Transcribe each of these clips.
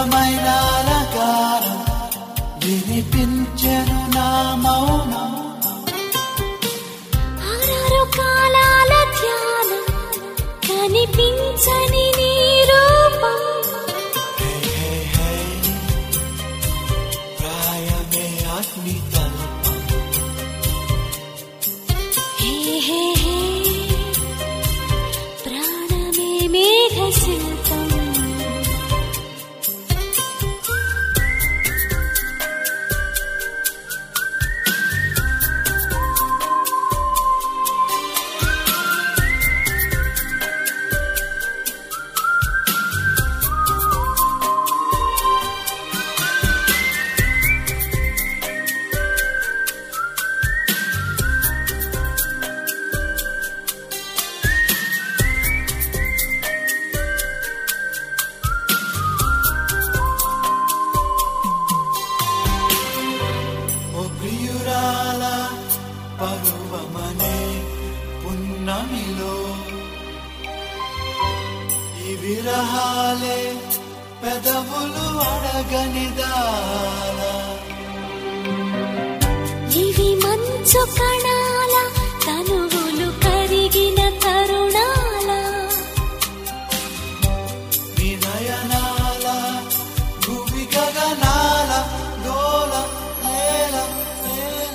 వివేలమైన గానం వినిపించెను నా మౌనం. ఆరారు కాలాల ధ్యానం కనిపించని నీ రూపం. ప్రాయమే అగ్ని తల్పం. హే హే హే ప్రాణమే మేఘ శిల్పం. పరువమనే పున్నమిలో ఈ విరహాలే పెదవులు అడగనిదాల. ఇవి మంచు కణాల తనువులు కరిగిన తరుణాల. వినయనాల భూమి గగనాల గోల నేల నేల.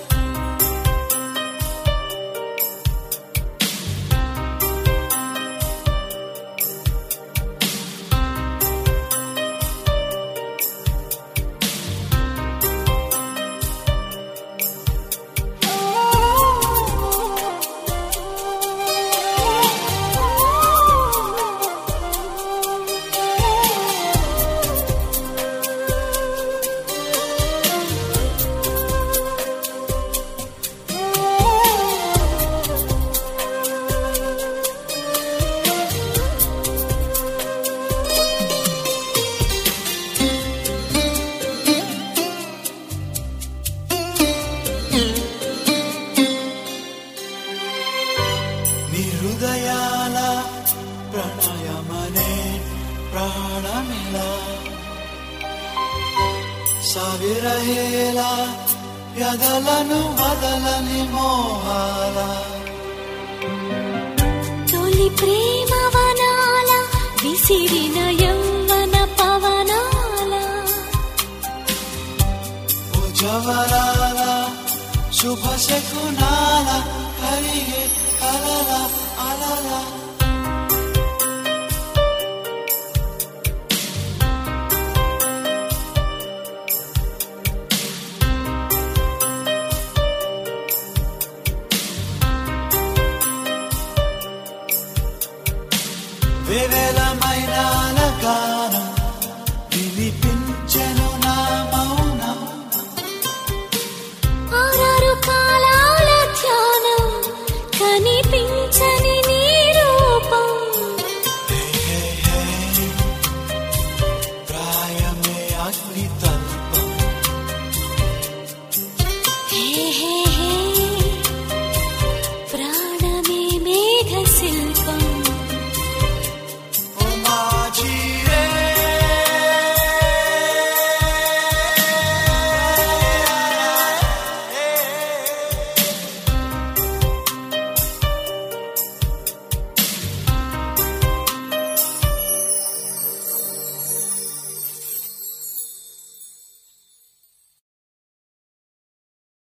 నీ హృదయాల ప్రణయమనే ప్రాణమిలా సవిరహేల వ్యధలను వదలని మోహాల. తొలి ప్రేమ వనాల విసిరిన యౌవన పవనాల. జవరాల శుభ శకునాల కరిగే కలల అలల. వివేలమైన గానం వినిపించెను